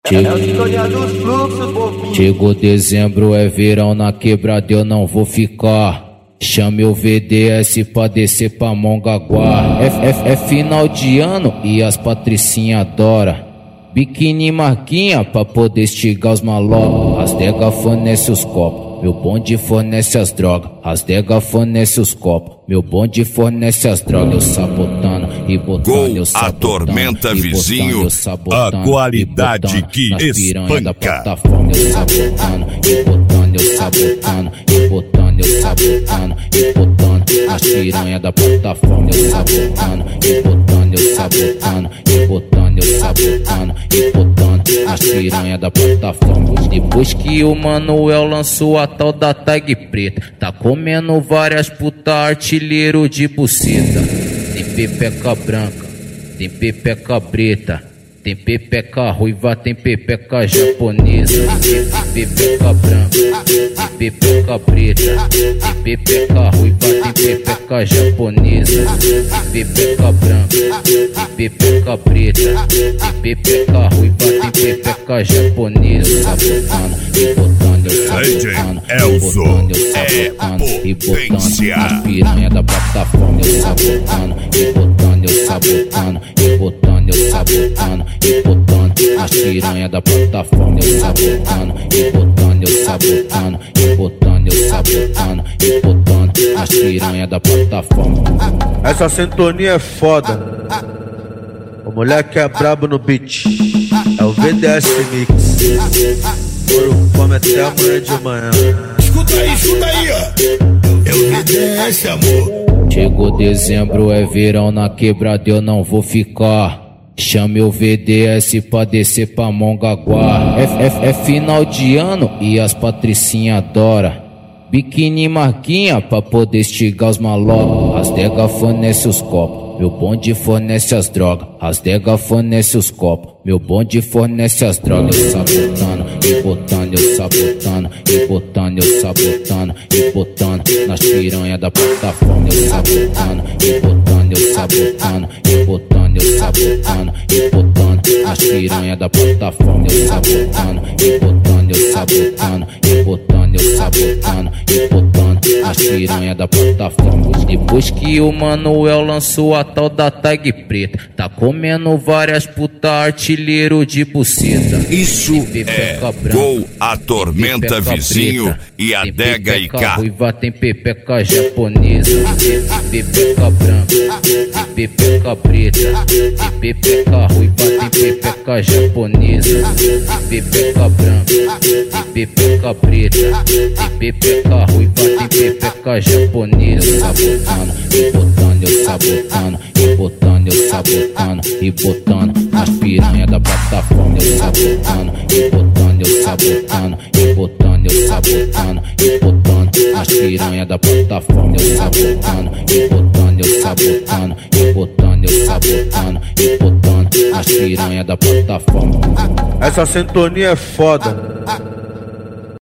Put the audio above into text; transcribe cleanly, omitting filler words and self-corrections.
É o sintonia dos fluxos, bobinho. Chegou dezembro, é verão na quebrada, eu não vou ficar. Chame o VDS pra descer pra Mongaguá. É final de ano e as patricinha adora. Biquíni marquinha pra poder estigar os malocos. As dega fornece os copos, meu bonde fornece as drogas. As dega fornece os copos, meu bonde fornece as drogas. Eu sabotando e botando, eu sabotando. Atormenta vizinho, a qualidade que espanca. Eu sabotando e botando, eu sabotando e botando, eu sabotando e botando as piranha da plataforma. Eu sabotando e botando, eu sabotando e botando, eu sabotando e botando as piranha da plataforma. Depois que o Manuel lançou a tal da tag preta, tá comendo várias puta, artilheiro de buceta. Tem pepeca branca, tem pepeca preta, tem pepeca ruiva, tem pepeca japonesa. Tem pepeca branca, tem pepeca preta, tem pepeca ruiva, tem pepeca japonesa. Tem pepeca branca, tem pepeca preta, tem pepeca ruiva, tem pepeca japonesa. Sabotando e botando, eu sabotando e botando, eu sabotando e botando as piranha da plataforma. Eu sabotando e botando, eu sabotando e botando, eu sabotando e botando as piranha da plataforma. Eu sabotando e botando, eu sabotando e botando, eu sabotando e botando as piranha da plataforma. Essa sintonia é foda. O moleque é brabo no beat. É o VDS Mix. Ouro come até amanhã de manhã. Escuta aí, ó. É o VDS, amor. Chegou dezembro, é verão na quebrada, eu não vou ficar. Chame o VDS pra descer pra Mongaguá. É final de ano e as patricinha adora. Biquíni marquinha pra poder estigar os malocos. As dega fornece os copos, meu bonde fornece as drogas. As dega fornece os copos, meu bonde fornece as drogas. Eu sabotando e botando, eu sabotando e botando, eu sabotando e botando nas piranha da plataforma. Eu sabotando e botando, eu sabotando e botando, eu sabotando e botando as piranha da plataforma. Eu sabotando e botando, eu sabotando e botando, eu sabotando e botando as piranha da plataforma. Depois que o Manuel lançou a tal da tag preta, tá comendo várias puta, artilheiro de buceta. Isso é Gol Atormenta Vizinho e Adega e K. Ruiva, tem pepeca japonesa. Tem pepeca branca, tem pepeca preta, tem pepeca ruiva, tem pepeca japonesa. Tem pepeca branca, tem pepeca preta, tem pepeca ruiva, tem pepeca japonesa. Sabotando e botando, eu sabotando e botando, eu sabotando e botando as piranha da plataforma. Eu sabotando e botando, eu sabotando e botando, eu sabotando e botando as piranha da plataforma. Eu sabotando e botando, eu sabotando e botando, eu sabotando e botando as piranha da plataforma. Essa sintonia é foda.